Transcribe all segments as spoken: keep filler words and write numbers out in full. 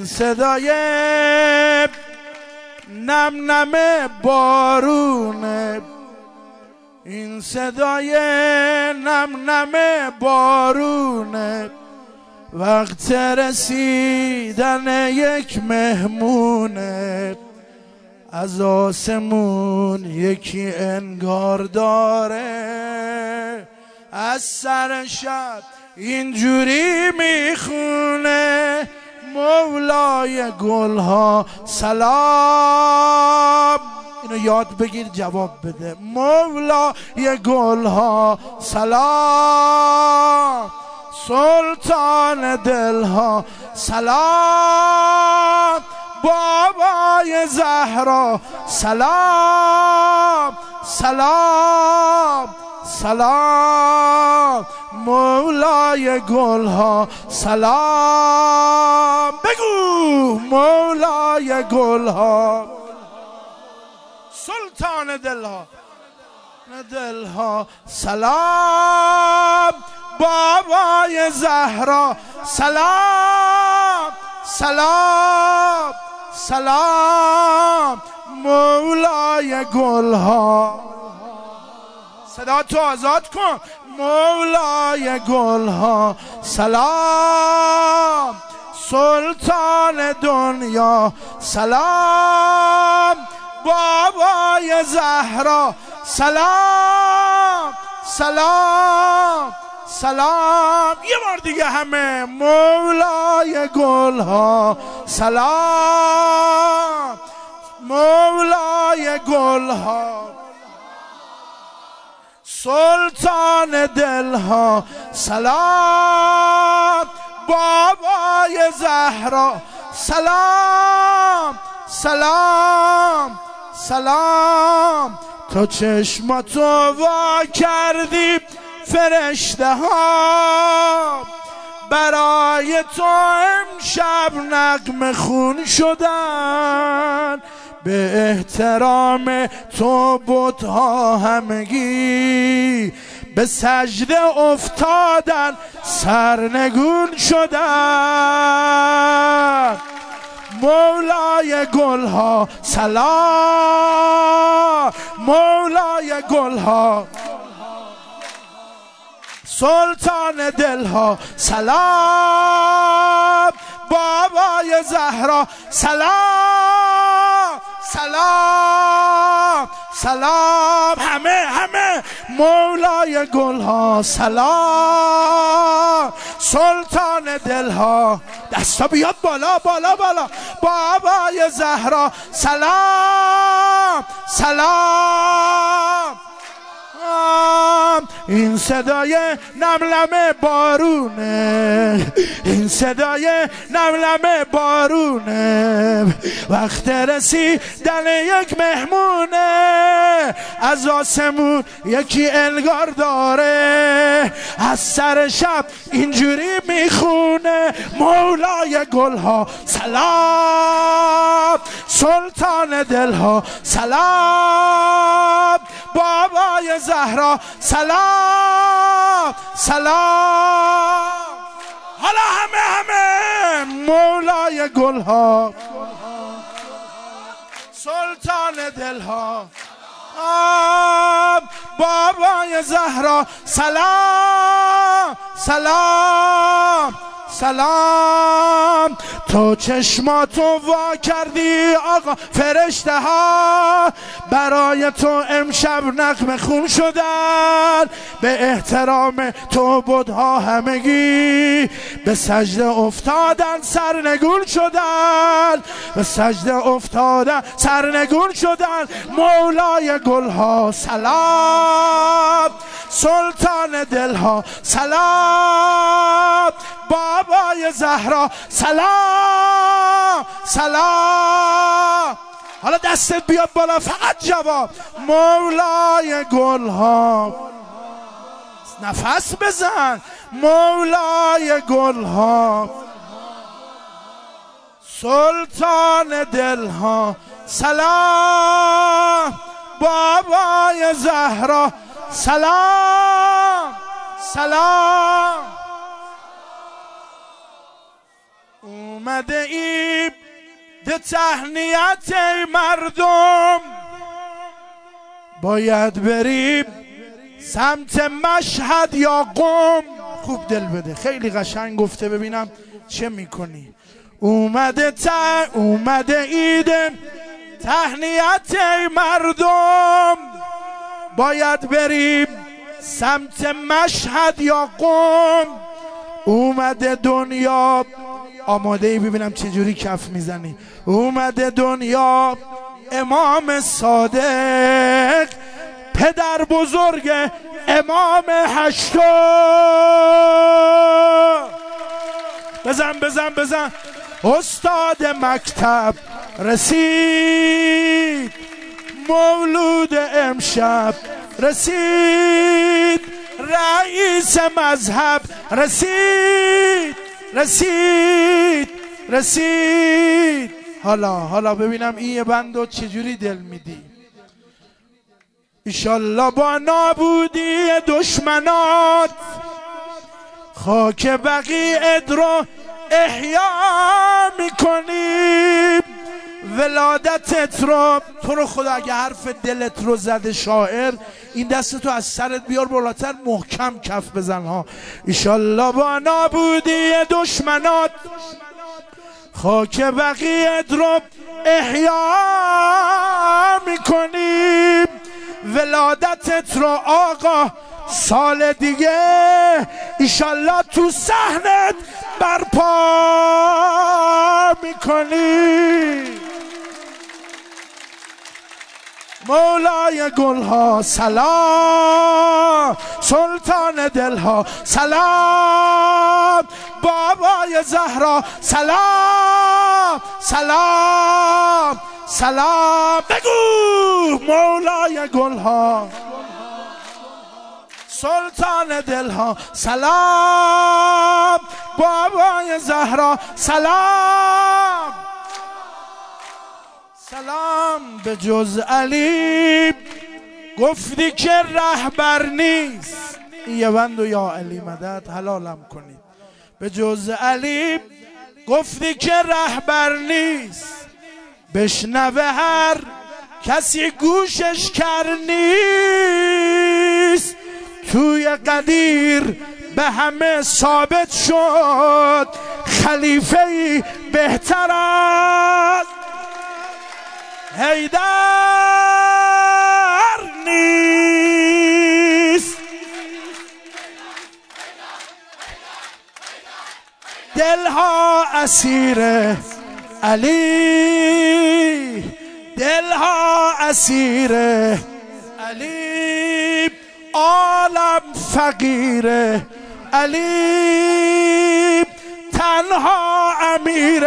صدای نم نم بارونه، این صدای نم نم بارونه، وقت رسیدن یک مهمونه، از آسمون یکی انگار داره، از سر شب اینجوری میخونه، مولای گلها سلام. اینو یاد بگیر جواب بده. مولای گلها سلام، سلطان دلها سلام، بابای زهرا سلام سلام سلام، مولای گلها سلام. بگو مولای گلها سلطان دلها دلها سلام، بابای زهرا سلام سلام سلام، مولای گلها. صدا تو آزاد کن. مولای گلها سلام، سلطان دنیا سلام، بابای زهرا سلام سلام سلام. یه بار دیگه همه. مولای گلها سلام، مولای گلها، سلطان دلها سلام، بابای زهرا سلام سلام سلام. تو چشماتو وا کردی فرشته ها، برای تو امشب نغمه خون شدن، به احترام تو بت‌ها همگی به سجده افتادن، سرنگون شدن. مولای گلها سلام، مولای گلها، سلطان دلها سلام، بابای زهرا سلام سلام سلام. همه همه. مولای گلها سلام، سلطان دلها. دستا بیاد بالا بالا بالا. بابای زهرا سلام سلام. این صدای نملم بارونه، این صدای نملم بارونه، وقت رسیدن یک مهمونه، از آسمون یکی انگار داره، از سر شب اینجوری میخونه. مولای گلها سلام، سلطان دلها سلام، بابای زهرا سلام سلام. حالا همه همه. مولای گلها، سلطان دلها، بابای زهرا سلام سلام سلام. تو چشماتو وا کردی آقا فرشته ها، برای تو امشب نغمه خون شدن، به احترام تو بت‌ها همگی به سجده افتادن، سرنگون شدن، به سجده افتادن، سرنگون شدن. مولای گلها سلام، سلطان دلها سلام، بابای زهرا سلام سلام. حالا دستت بیاد بالا، فقط جواب. مولای گلها، نفس بزن. مولای گلها، سلطان دلها سلام، بابای زهرا سلام سلام. اومده ای ده تهنیت مردم، باید بریم سمت مشهد یا قم. خوب دل بده، خیلی قشنگ گفته، ببینم چه میکنی. اومده تا اومده ایده تهنیت مردم، باید بریم سمت مشهد یا قم. اومده دنیا، آماده ای ببینم چجوری کف میزنی. اومده دنیا امام صادق، پدر بزرگ امام هشتا. بزن بزن بزن. استاد مکتب رسید، مولود امشب رسید، رئیس مذهب رسید رسید رسید. حالا حالا ببینم این بندو چجوری دل میدی. ایشالله با نابودی دشمنات خاک بقیعت رو احیا میکنیم. ولادتت رو، تو رو خدا اگه حرف دلت رو زده شاعر، این دست تو از سرت بیار بالاتر، محکم کف بزن ها. ایشالله با نابودی دشمنات خاک بقیعت رو احیا میکنیم. ولادتت رو آقا سال دیگه ایشالله تو صحنت برپا میکنی. مولای گلها سلام، سلطان دلها سلام، بابای زهرا سلام سلام سلام. بگو مولای گلها سلطان دلها سلام، بابای زهرا سلام سلام. به جز علی گفتی که رهبر نیست، یه بند و یا علی مدد حلالم کنید. به جز علی گفتی که رهبر نیست، بشنوه هر کسی گوشش کر نیست. توی قدیر به همه ثابت شد، خلیفه‌ای بهتر از حیدر نیست. دلها اسیر علی، دلها اسیر علی، عالم فقیر علی، تنها امیر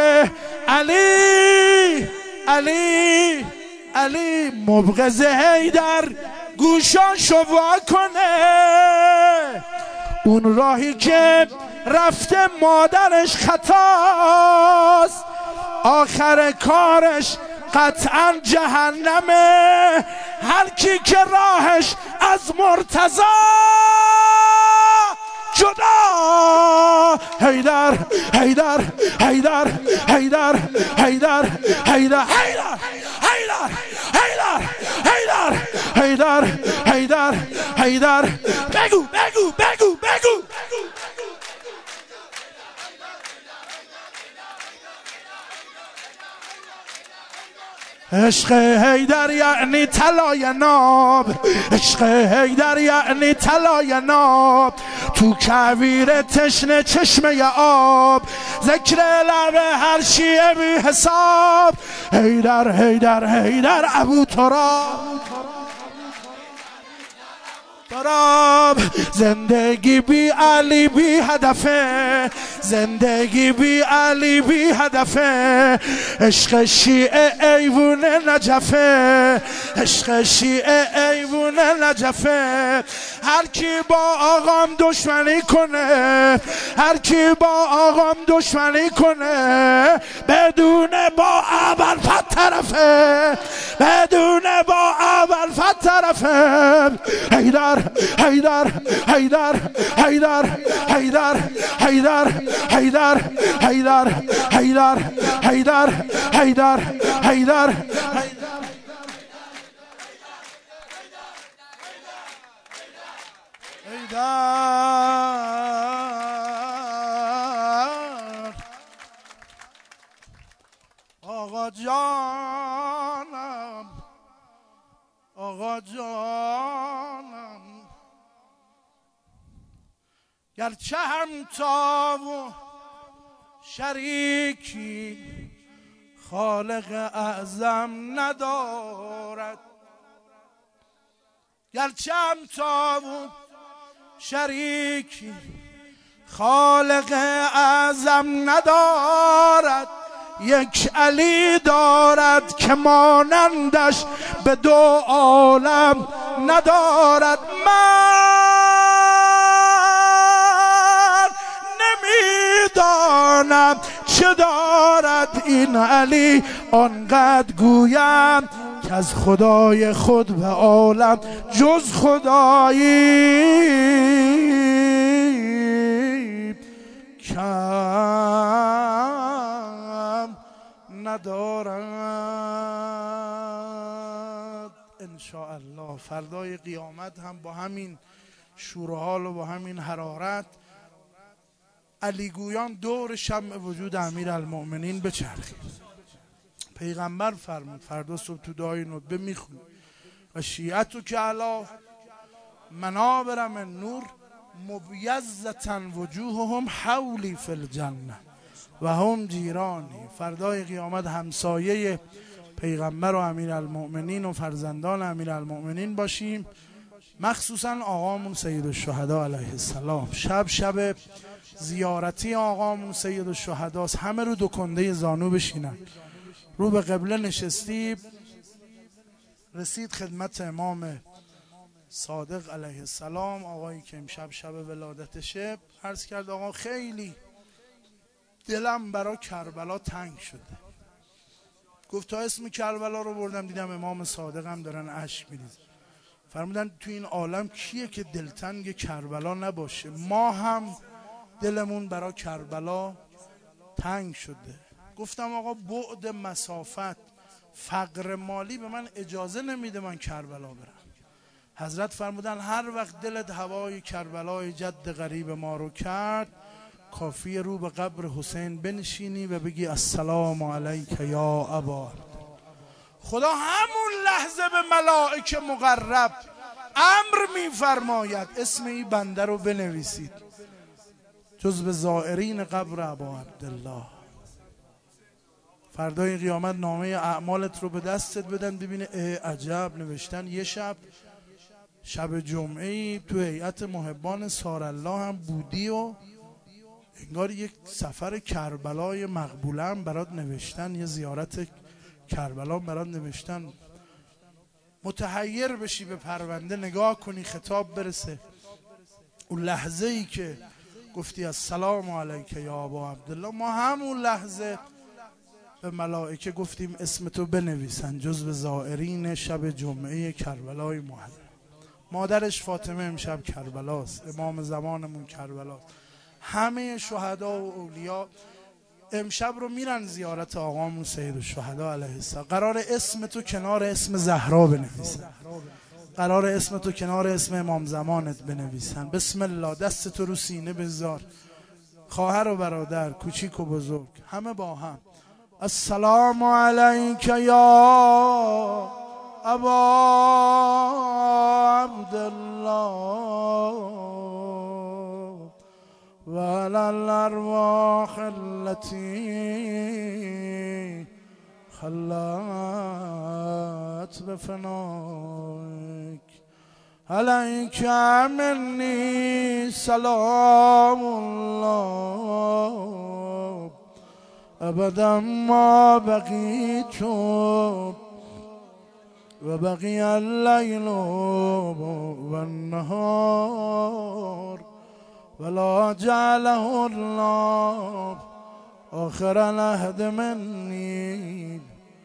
علی علی علی. مبغض حیدر گوشاشو وا کنه، اون راهی که رفته مادرش خطاست، آخر کارش قطعا جهنمه. هر کی که راهش از مرتضی جدا. حیدر حیدر حیدر حیدر حیدر حیدر حیدر حیدر حیدر حیدر حیدر حیدر. بگو بگو بگو بگو. عشق حیدر یعنی طلای ناب، عشق حیدر یعنی طلای ناب، تو کویر تشنه چشمه آب، ذکر لب هر شیعه بی حساب. حیدر حیدر حیدر ابو تراب تراب. زندگی بی علی بی هدفه، زندگی بی علی بی هدفه. عشق شیعه ایوون نجفه، عشق شیعه ایوون نجفه. هر کی با آقام دشمنی کنه، هر کی با آقام دشمنی کنه، بدون با ابوالفتح طرفه، بدون با ابوالفتح طرفه. حیدر حیدر حیدر حیدر حیدر حیدر حیدر حیدر حیدر حیدر حیدر حیدر آقا جانم آقا جانم گرچه همتا و شریکی خالق اعظم ندارد، گرچه همتا و شریکی خالق اعظم ندارد، یک علی دارد که مانندش به دو عالم ندارد. من نمیدانم چه دارد این علی، آنقدر گویم که از خدای خود به عالم جز خدایی کم ندارد. انشاءالله فردای قیامت هم با همین شور و حال و با همین حرارت علیگویان دور شمع وجود امیرالمؤمنین بچرخید. پیغمبر فرمود فردا صبح تو دعای ندبه میخونی و شیعتو که علا منابر من نور مبیضة وجوههم حولی فی الجنه و هم جیرانی. فردای قیامت همسایه پیغمبر و امیرالمؤمنین و فرزندان امیرالمؤمنین باشیم، مخصوصا آقامون سید الشهدا علیه السلام. شب شب زیارتی آقامون سید الشهدا است. همه رو دو کنده زانو بشینن، رو به قبله نشستی. رسید خدمت امام صادق علیه السلام، آقایی که امشب شب ولادتشه، عرض کرد آقا خیلی دلم برای کربلا تنگ شده. گفت تا اسم کربلا رو بردم دیدم امام صادق هم دارن اشک میریزن. فرمودن تو این عالم کیه که دلتنگ کربلا نباشه؟ ما هم دلمون برای کربلا تنگ شده. گفتم آقا بعد مسافت، فقر مالی به من اجازه نمیده من کربلا برم. حضرت فرمودن هر وقت دلت هوای کربلای جد غریب ما رو کرد، کافی رو به قبر حسین بنشینی و بگی السلام علیک یا ابا. خدا همون لحظه به ملائکه مقرب امر میفرماید اسم این بنده رو بنویسید جزو زائرین قبر ابا عبدالله. فردای قیامت نامه اعمالت رو به دستت بدن، ببینه عجب نوشتن یه شب شب جمعه تو هیئت محبان سارالله هم بودی و انگار یک سفر کربلای مقبوله هم برات نوشتن، یه زیارت کربلا برات نوشتن. متحیر بشی به پرونده نگاه کنی خطاب برسه. اون لحظه ای که گفتی السلام علیک یا ابا عبدالله، ما همون لحظه به ملائکه گفتیم اسمتو بنویسن جزو زائرین شب جمعه کربلای محرم. مادرش فاطمه امشب کربلاست، امام زمانمون کربلاست. همه شهدا و اولیا امشب رو میرن زیارت آقامون سید الشهدا علیه السلام. قرار اسمتو کنار اسم زهرا بنویسن، قرار اسمتو کنار اسم امام زمانت بنویسن. بسم الله، دستتو رو سینه بذار، خواهر و برادر، کوچیک و بزرگ، همه با هم السلام علیک یا ابا عبدالله و علی الارواح التي خلت بفنائک علیک منی سلام الله ابدا ما بقیت و بقی اللیل و النهار ولا جعله الله آخر العهد منی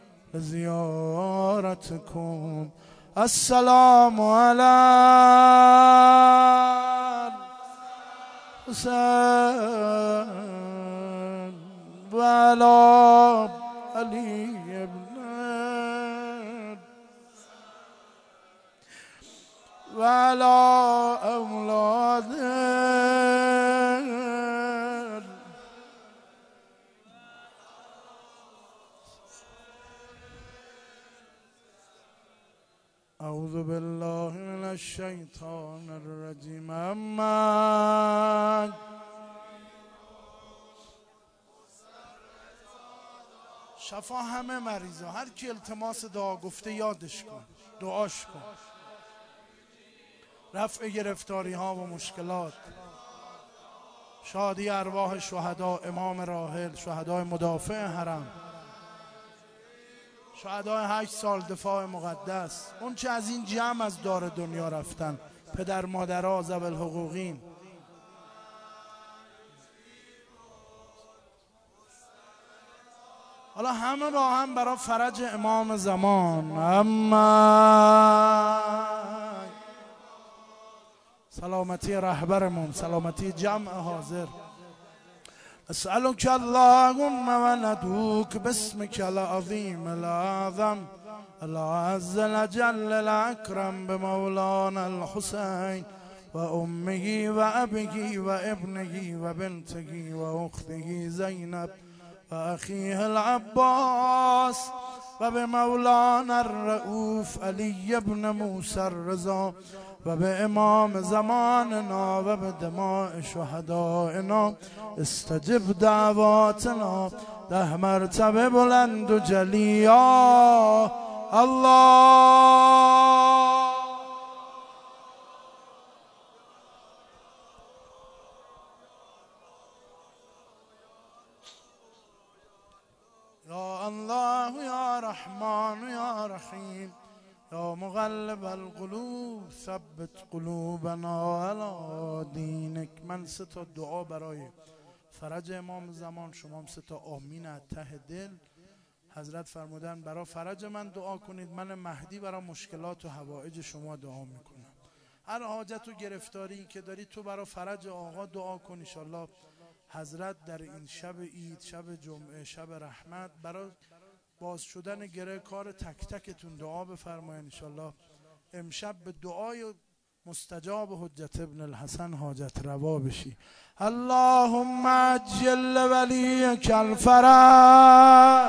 لزیارتکم. السلام علی حسین وعلى علي ابن وعلى أولاده أعوذ بالله من الشیطان الرجیم. اما شفا همه مریضا، هر کی التماس دعا گفته یادش کن، دعاش کن. رفع گرفتاری ها و مشکلات، شادی ارواح شهدا، امام راحل، شهدای مدافع حرم، شهدای هشت سال دفاع مقدس، اون چه از این جمع از دار دنیا رفتن، پدر مادرها، ذوی الحقوقین. حالا همه با هم برای فرج امام زمان. اما سلامتی رهبرمون، سلامتی جمع حاضر. اسألك اللهم وندعوك باسمك العظيم الأعظم العز الجل الأكرم بمولانا الحسين وأمه وأبيه وابنه وبنته وأخته زينب وأخيه العباس وبمولانا الرؤوف علي بن موسى الرضا وبإمام زماننا وبدماء شهدائنا استجب دعواتنا. ده مرتبه بلند و جلی یا الله. یا الله یا رحمان یا رحیم یا مقلب القلوب ثبت قلوبنا علی دینک. من سه تا دعا برای فرج امام زمان، شما هم سه تا آمین از ته دل. حضرت فرمودن برای فرج من دعا کنید، من مهدی برای مشکلات و حوائج شما دعا میکنم. هر حاجت و گرفتاری که داری تو برای فرج آقا دعا کن. ان شاء الله حضرت در این شب عید، شب جمعه، شب رحمت، برای باز شدن گره کار تک تکتون دعا بفرمایید. ان شاء الله امشب به دعای مستجاب حجت ابن الحسن حاجت روا بشی. اللهم عجل ولیک الفرج،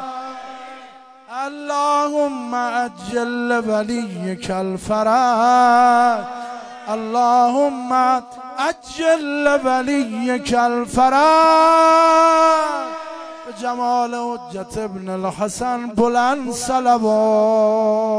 اللهم عجل ولیک الفرج، اللهم عجل ولیک الفرج. به جمال حجت ابن الحسن بلند صلوات.